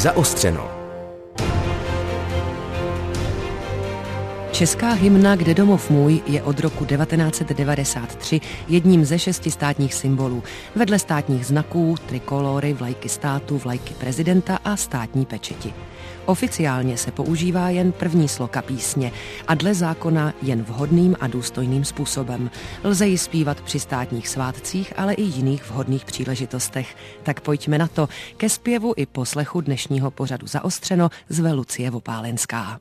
Zaostřeno. Česká hymna Kde domov můj je od roku 1993 jedním ze 6 státních symbolů. Vedle státních znaků, trikolory, vlajky státu, vlajky prezidenta a státní pečeti. Oficiálně se používá jen první sloka písně a dle zákona jen vhodným a důstojným způsobem. Lze ji zpívat při státních svátcích, ale i jiných vhodných příležitostech. Tak pojďme na to. Ke zpěvu i poslechu dnešního pořadu Zaostřeno zve Lucie Vopálenská.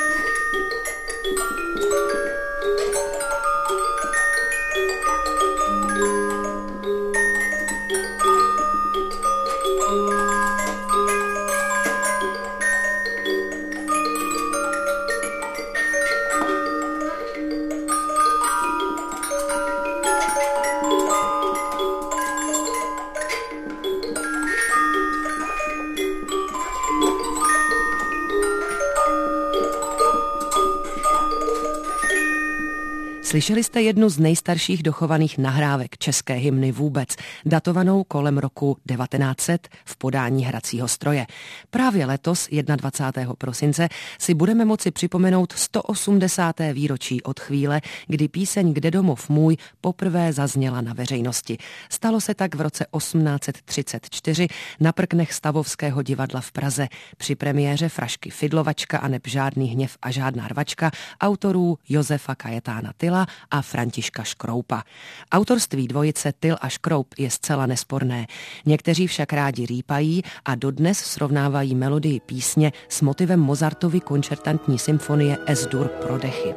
Slyšeli jste jednu z nejstarších dochovaných nahrávek české hymny vůbec, datovanou kolem roku 1900 v podání hracího stroje. Právě letos, 21. prosince, si budeme moci připomenout 180. výročí od chvíle, kdy píseň Kde domov můj poprvé zazněla na veřejnosti. Stalo se tak v roce 1834 na prknech Stavovského divadla v Praze při premiéře frašky Fidlovačka a neb žádný hněv a žádná rvačka autorů Josefa Kajetána Tyla a Františka Škroupa. Autorství dvojice Tyl a Škroup je zcela nesporné. Někteří však rádi rýpají a dodnes srovnávají melodii písně s motivem Mozartovy koncertantní symfonie Es-dur pro dechy.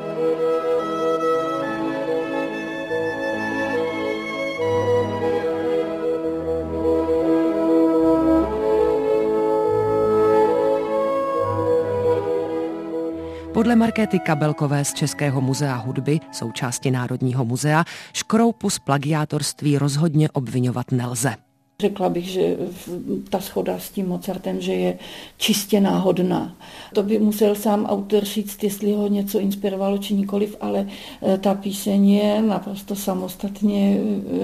Podle Markéty Kabelkové z Českého muzea hudby, součásti Národního muzea, Škroupu z plagiátorství rozhodně obviňovat nelze. Řekla bych, že ta shoda s tím Mozartem, že je čistě náhodná. To by musel sám autor říct, jestli ho něco inspirovalo či nikoliv, ale ta píseň je naprosto samostatně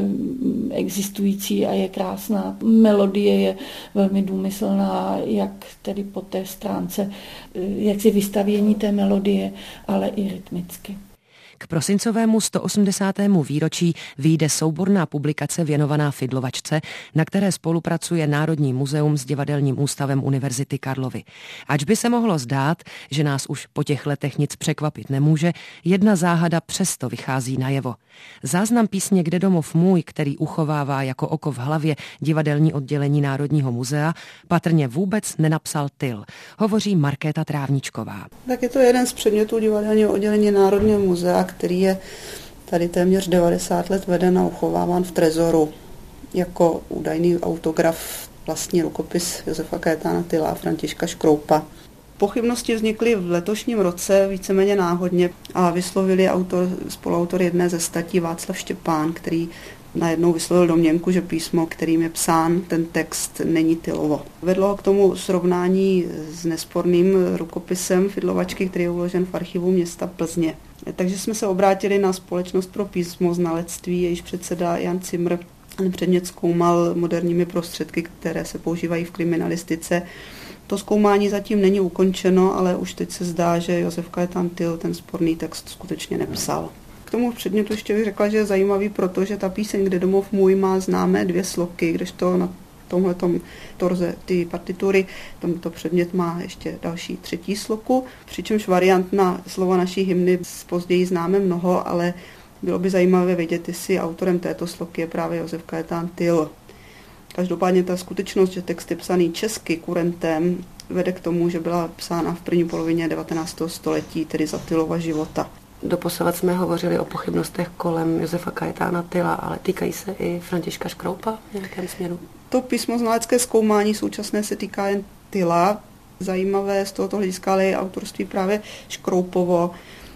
existující a je krásná. Melodie je velmi důmyslná, jak tedy po té stránce, jak si vystavění té melodie, ale i rytmicky. K prosincovému 180. výročí vyjde souborná publikace věnovaná Fidlovačce, na které spolupracuje Národní muzeum s Divadelním ústavem Univerzity Karlovy. Ač by se mohlo zdát, že nás už po těch letech nic překvapit nemůže, jedna záhada přesto vychází najevo. Záznam písně Kde domov můj, který uchovává jako oko v hlavě divadelní oddělení Národního muzea, patrně vůbec nenapsal Tyl, hovoří Markéta Trávničková. Tak je to jeden z předmětů divadelního oddělení Národního muzea, který je tady téměř 90 let veden a uchováván v trezoru jako údajný autograf, vlastní rukopis Josefa Kajetána Tyla a Františka Škroupa. Pochybnosti vznikly v letošním roce víceméně náhodně a vyslovili spoluautor jedné ze statí Václav Štěpán, který najednou vyslovil domněnku, že písmo, kterým je psán ten text, není Tylovo. Vedlo ho k tomu srovnání s nesporným rukopisem Fidlovačky, který je uložen v archivu města Plzně. Takže jsme se obrátili na Společnost pro písmoznalectví, jejíž předseda Jan Cimr předmět zkoumal moderními prostředky, které se používají v kriminalistice. To zkoumání zatím není ukončeno, ale už teď se zdá, že Josef Kajetán Tyl ten sporný text skutečně nepsal. K tomu předmětu ještě bych řekla, že je zajímavý, protože ta píseň Kde domov můj má známé 2 sloky, kdežto na tomhletom torze ty partitury tento předmět má ještě další 3. sloku, přičemž variant na slova naší hymny později známe mnoho, ale bylo by zajímavé vědět, jestli autorem této sloky je právě Josef Kajetán Tyl. Každopádně ta skutečnost, že text je psaný česky kurentem, vede k tomu, že byla psána v první polovině 19. století, tedy za Tylova života. Doposavat jsme hovořili o pochybnostech kolem Josefa Kajetána Tyla, ale týkají se i Františka Škroupa v nějakém směru? To písmoznalecké zkoumání současné se týká jen Tyla. Zajímavé z tohoto hlediska ale je autorství právě Škroupovo.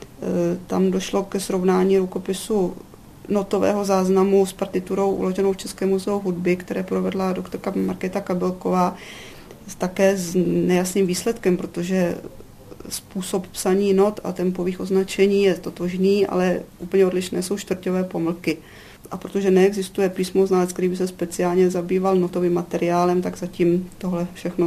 Tam došlo ke srovnání rukopisu notového záznamu s partiturou uloženou v Českém muzeu hudby, které provedla doktorka Markéta Kabelková, také s nejasným výsledkem, protože způsob psaní not a tempových označení je totožný, ale úplně odlišné jsou čtvrťové pomlky. A protože neexistuje písmoznalec, který by se speciálně zabýval notovým materiálem, tak zatím tohle všechno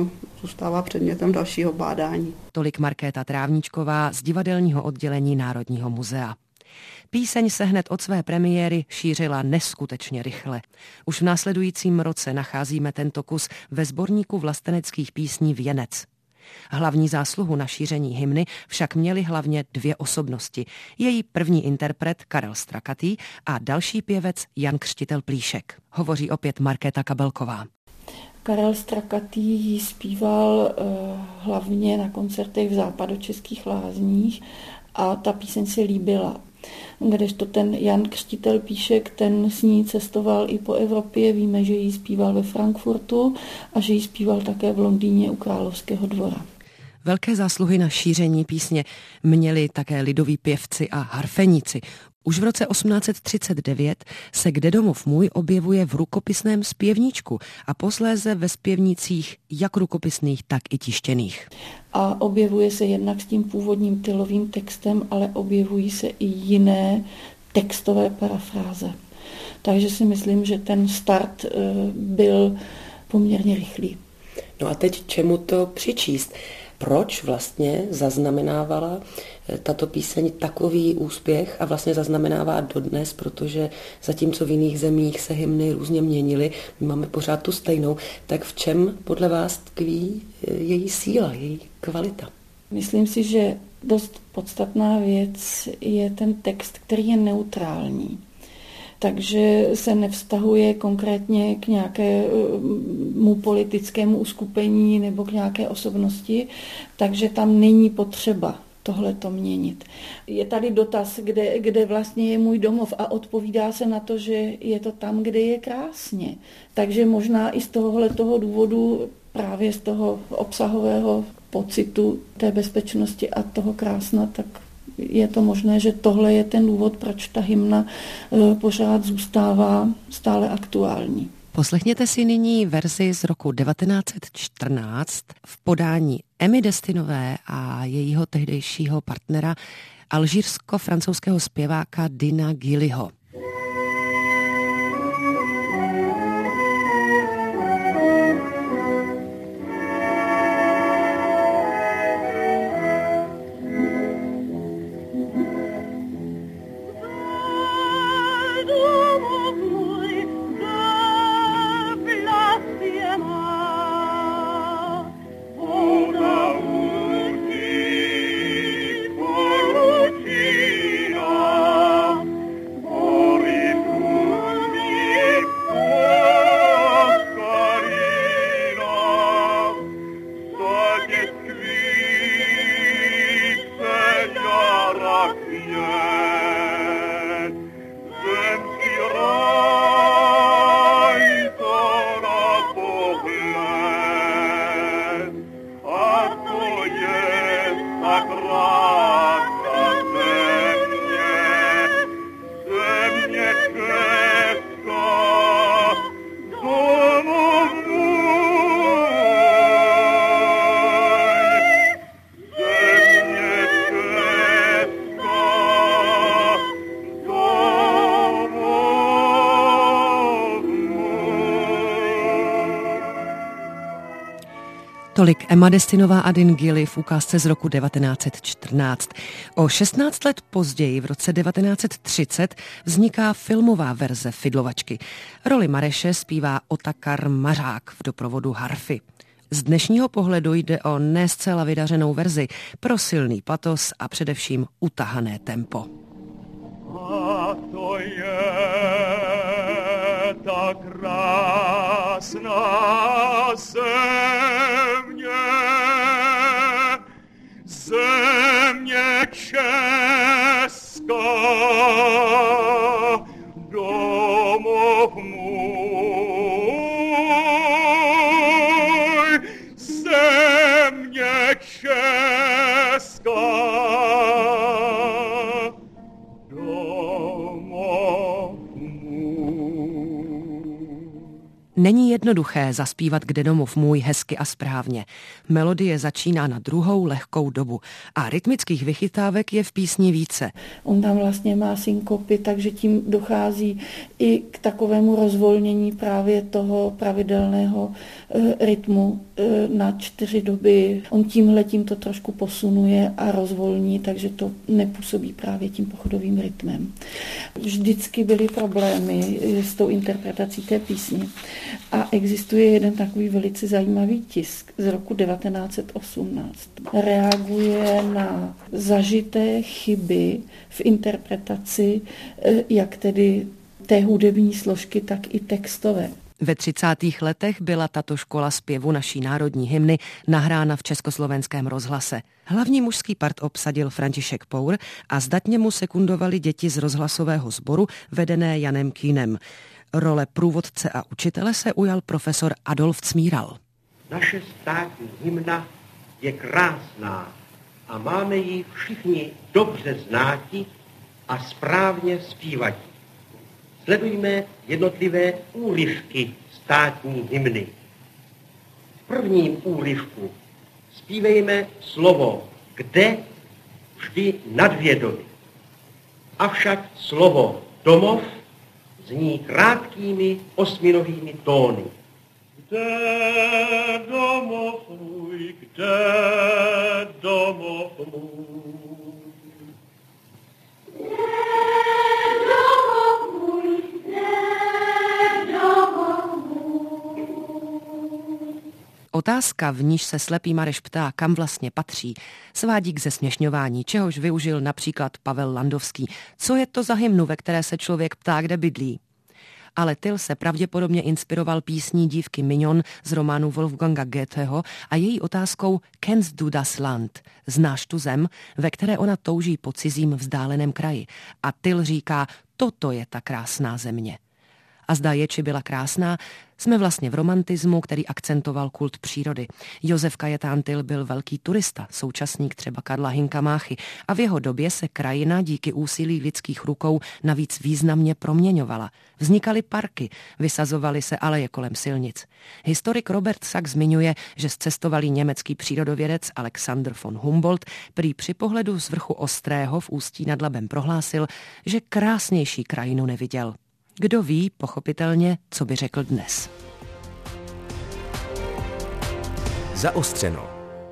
zůstává předmětem dalšího bádání. Tolik Markéta Trávníčková z divadelního oddělení Národního muzea. Píseň se hned od své premiéry šířila neskutečně rychle. Už v následujícím roce nacházíme tento kus ve sborníku vlasteneckých písní Věnec. Hlavní zásluhu na šíření hymny však měly hlavně dvě osobnosti. Její první interpret Karel Strakatý a další pěvec Jan Křtitel Plíšek. Hovoří opět Markéta Kabelková. Karel Strakatý ji zpíval hlavně na koncertech v západočeských lázních a ta píseň se líbila. Kdežto ten Jan Křtitel Plíšek, ten s ní cestoval i po Evropě, víme, že ji zpíval ve Frankfurtu a že ji zpíval také v Londýně u Královského dvora. Velké zásluhy na šíření písně měli také lidoví pěvci a harfeníci. Už v roce 1839 se Kde domov můj objevuje v rukopisném zpěvníčku a posléze ve zpěvnících jak rukopisných, tak i tištěných. A objevuje se jednak s tím původním tylovým textem, ale objevují se i jiné textové parafráze. Takže si myslím, že ten start byl poměrně rychlý. No a teď čemu to přičíst? Proč vlastně zaznamenávala tato píseň takový úspěch a vlastně zaznamenává dodnes, protože zatímco v jiných zemích se hymny různě měnily, my máme pořád tu stejnou, tak v čem podle vás tkví její síla, její kvalita? Myslím si, že dost podstatná věc je ten text, který je neutrální. Takže se nevztahuje konkrétně k nějakému politickému uskupení nebo k nějaké osobnosti, takže tam není potřeba tohleto měnit. Je tady dotaz, kde vlastně je můj domov a odpovídá se na to, že je to tam, kde je krásně. Takže možná i z tohoto důvodu, právě z toho obsahového pocitu té bezpečnosti a toho krásna, tak je to možné, že tohle je ten důvod, proč ta hymna pořád zůstává stále aktuální. Poslechněte si nyní verzi z roku 1914 v podání Emmy Destinové a jejího tehdejšího partnera alžírsko-francouzského zpěváka Dina Gillyho. Tolik Emma Destinová a Din Gilly v ukázce z roku 1914. O 16 let později, v roce 1930, vzniká filmová verze Fidlovačky. Roli Mareše zpívá Otakar Mařák v doprovodu harfy. Z dnešního pohledu jde o ne zcela vydařenou verzi pro silný patos a především utahané tempo. A to je ta krásná země, země česká, domov můj, země česká. Není jednoduché zaspívat Kde domov můj hezky a správně. Melodie začíná na druhou lehkou dobu a rytmických vychytávek je v písni více. On tam vlastně má synkopy, takže tím dochází i k takovému rozvolnění právě toho pravidelného rytmu na 4 doby. On tímhletím to trošku posunuje a rozvolní, takže to nepůsobí právě tím pochodovým rytmem. Vždycky byly problémy s tou interpretací té písně. A existuje jeden takový velice zajímavý tisk z roku 1918. Reaguje na zažité chyby v interpretaci, jak tedy té hudební složky, tak i textové. Ve 30. letech byla tato škola zpěvu naší národní hymny nahrána v Československém rozhlase. Hlavní mužský part obsadil František Pour a zdatně mu sekundovali děti z rozhlasového sboru vedené Janem Kühnem. Role průvodce a učitele se ujal profesor Adolf Cmíral. Naše státní hymna je krásná a máme ji všichni dobře znáti a správně zpívati. Sledujme jednotlivé úryvky státní hymny. V prvním úryvku zpívejme slovo kde vždy na 2 doby. Avšak slovo domov zní krátkými 8novými tóny. Kde domov můj, kde domov můj. Otázka, v níž se slepý Mareš ptá, kam vlastně patří, svádí k zesměšňování, čehož využil například Pavel Landovský. Co je to za hymnu, ve které se člověk ptá, kde bydlí? Ale Tyll se pravděpodobně inspiroval písní Dívky Mignon z románu Wolfganga Goetheho a její otázkou Kennst du das Land? Znáš tu zem, ve které ona touží po cizím vzdáleném kraji. A Tyll říká, toto je ta krásná země. A zda je, či byla krásná, jsme vlastně v romantismu, který akcentoval kult přírody. Josef Kajetán Tyll byl velký turista, současník třeba Karla Hynka Máchy a v jeho době se krajina díky úsilí lidských rukou navíc významně proměňovala. Vznikaly parky, vysazovaly se aleje kolem silnic. Historik Robert Sachs zmiňuje, že zcestovalý německý přírodovědec Alexander von Humboldt prý při pohledu z vrchu Ostrého v Ústí nad Labem prohlásil, že krásnější krajinu neviděl. Kdo ví, pochopitelně, co by řekl dnes. Zaostřeno.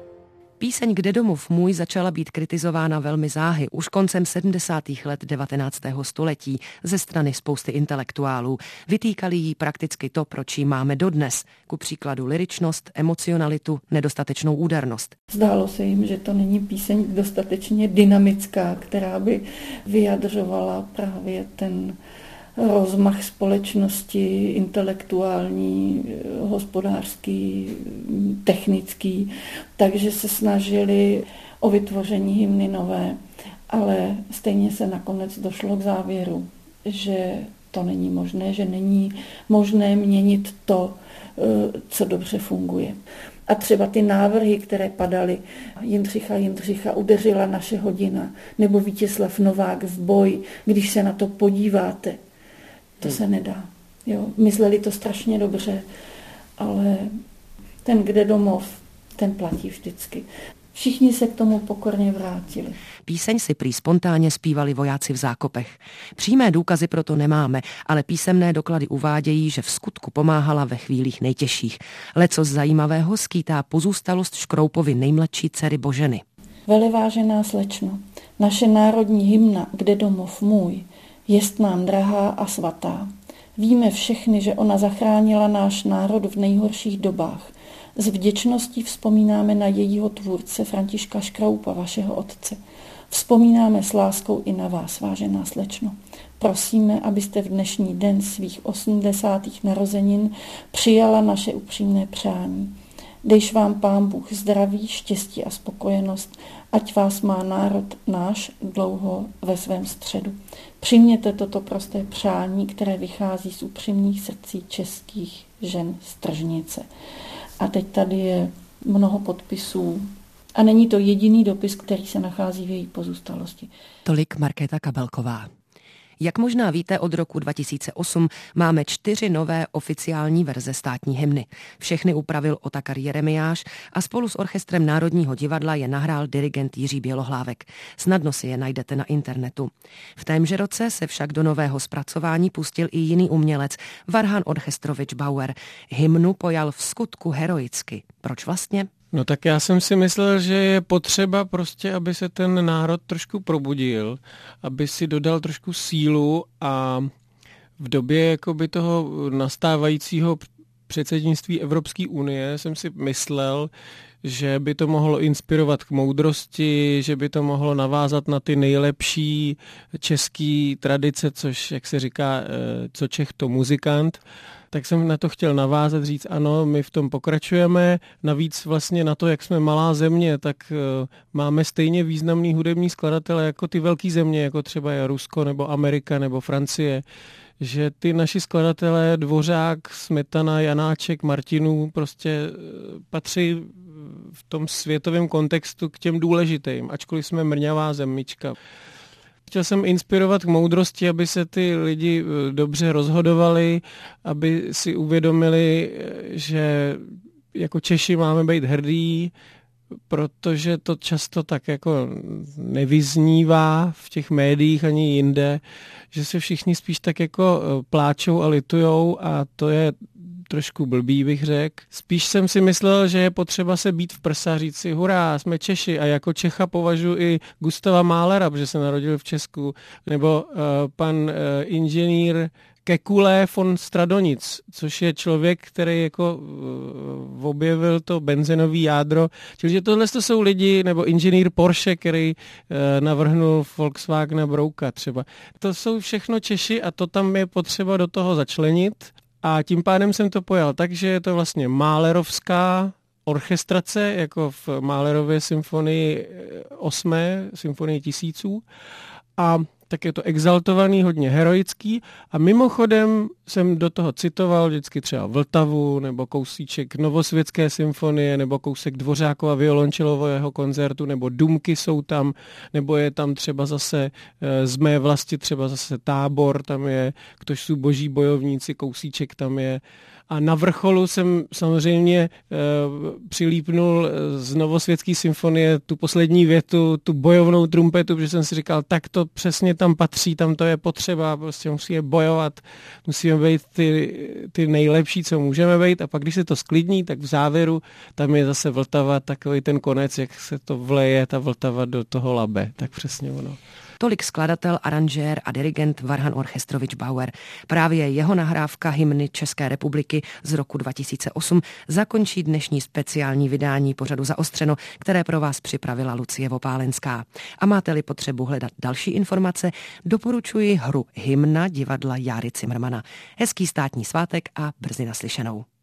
Píseň Kde domov můj začala být kritizována velmi záhy už koncem 70. let 19. století ze strany spousty intelektuálů. Vytýkali jí prakticky to, proč ji máme dodnes, ku příkladu lyričnost, emocionalitu, nedostatečnou údernost. Zdálo se jim, že to není píseň dostatečně dynamická, která by vyjadřovala právě ten rozmach společnosti, intelektuální, hospodářský, technický, takže se snažili o vytvoření hymny nové, ale stejně se nakonec došlo k závěru, že to není možné, že není možné měnit to, co dobře funguje. A třeba ty návrhy, které padaly, Jindřicha udeřila naše hodina, nebo Vítězslav Novák v boji, když se na to podíváte, to se nedá. Jo, mysleli to strašně dobře, ale ten Kde domov, ten platí vždycky. Všichni se k tomu pokorně vrátili. Píseň si prý spontánně zpívali vojáci v zákopech. Přímé důkazy proto nemáme, ale písemné doklady uvádějí, že v skutku pomáhala ve chvílích nejtěžších. Lecos zajímavého skýtá pozůstalost Škroupovy nejmladší dcery Boženy. Velevážená slečno, naše národní hymna Kde domov můj jest nám drahá a svatá. Víme všechny, že ona zachránila náš národ v nejhorších dobách. S vděčností vzpomínáme na jejího tvůrce Františka Škroupa, vašeho otce. Vzpomínáme s láskou i na vás, vážená slečno. Prosíme, abyste v dnešní den svých 80. narozenin přijala naše upřímné přání. Dejš vám Pán Bůh zdraví, štěstí a spokojenost, ať vás má národ náš dlouho ve svém středu. Přijměte toto prosté přání, které vychází z upřímných srdcí českých žen z Tržnice. A teď tady je mnoho podpisů. A není to jediný dopis, který se nachází v její pozůstalosti. Tolik Markéta Kabelková. Jak možná víte, od roku 2008 máme 4 nové oficiální verze státní hymny. Všechny upravil Otakar Jeremiáš a spolu s Orchestrem Národního divadla je nahrál dirigent Jiří Bělohlávek. Snadno si je najdete na internetu. V témže roce se však do nového zpracování pustil i jiný umělec, Varhan Orchestrovič Bauer. Hymnu pojal v skutku heroicky. Proč vlastně? No tak já jsem si myslel, že je potřeba prostě, aby se ten národ trošku probudil, aby si dodal trošku sílu a v době jakoby toho nastávajícího předsednictví Evropské unie jsem si myslel, že by to mohlo inspirovat k moudrosti, že by to mohlo navázat na ty nejlepší české tradice, což, jak se říká, co Čech to muzikant. Tak jsem na to chtěl navázat, říct ano, my v tom pokračujeme. Navíc vlastně na to, jak jsme malá země, tak máme stejně významný hudební skladatele jako ty velké země, jako třeba je Rusko nebo Amerika nebo Francie. Že ty naši skladatelé, Dvořák, Smetana, Janáček, Martinů prostě patří v tom světovém kontextu k těm důležitým, ačkoliv jsme mrňavá zemička. Chtěl jsem inspirovat k moudrosti, aby se ty lidi dobře rozhodovali, aby si uvědomili, že jako Češi máme být hrdí, protože to často tak jako nevyznívá v těch médiích ani jinde, že se všichni spíš tak jako pláčou a litujou a to je trošku blbý, bych řekl. Spíš jsem si myslel, že je potřeba se být v prsa, říct si hurá, jsme Češi a jako Čecha považuji i Gustava Mahlera, protože se narodil v Česku, nebo pan inženýr Kekule von Stradonic, což je člověk, který jako objevil to benzenový jádro. Čili tohle jsou lidi, nebo inženýr Porsche, který navrhnul Volkswagena Brouka třeba. To jsou všechno Češi a to tam je potřeba do toho začlenit. A tím pádem jsem to pojal tak, že je to vlastně mahlerovská orchestrace, jako v Mahlerově symfonii 8, symfonii tisíců. A tak je to exaltovaný, hodně heroický a mimochodem jsem do toho citoval vždycky třeba Vltavu nebo kousíček Novosvětské symfonie nebo kousek Dvořákova violončelového koncertu nebo Dumky jsou tam, nebo je tam třeba zase z mé vlasti třeba zase Tábor, tam je Ktož jsou boží bojovníci, kousíček tam je. A na vrcholu jsem samozřejmě přilípnul z Novosvětské symfonie tu poslední větu, tu bojovnou trumpetu, protože jsem si říkal, tak to přesně tam patří, tam to je potřeba, prostě musíme bojovat, musíme být ty nejlepší, co můžeme být a pak, když se to sklidní, tak v závěru tam je zase Vltava, takový ten konec, jak se to vleje, ta Vltava do toho Labe, tak přesně ono. Tolik skladatel, aranžér a dirigent Varhan Orchestrovič Bauer. Právě jeho nahrávka hymny České republiky z roku 2008 zakončí dnešní speciální vydání pořadu Zaostřeno, které pro vás připravila Lucie Vopálenská. A máte-li potřebu hledat další informace, doporučuji hru Hymna divadla Járy Cimrmana. Hezký státní svátek a brzy naslyšenou.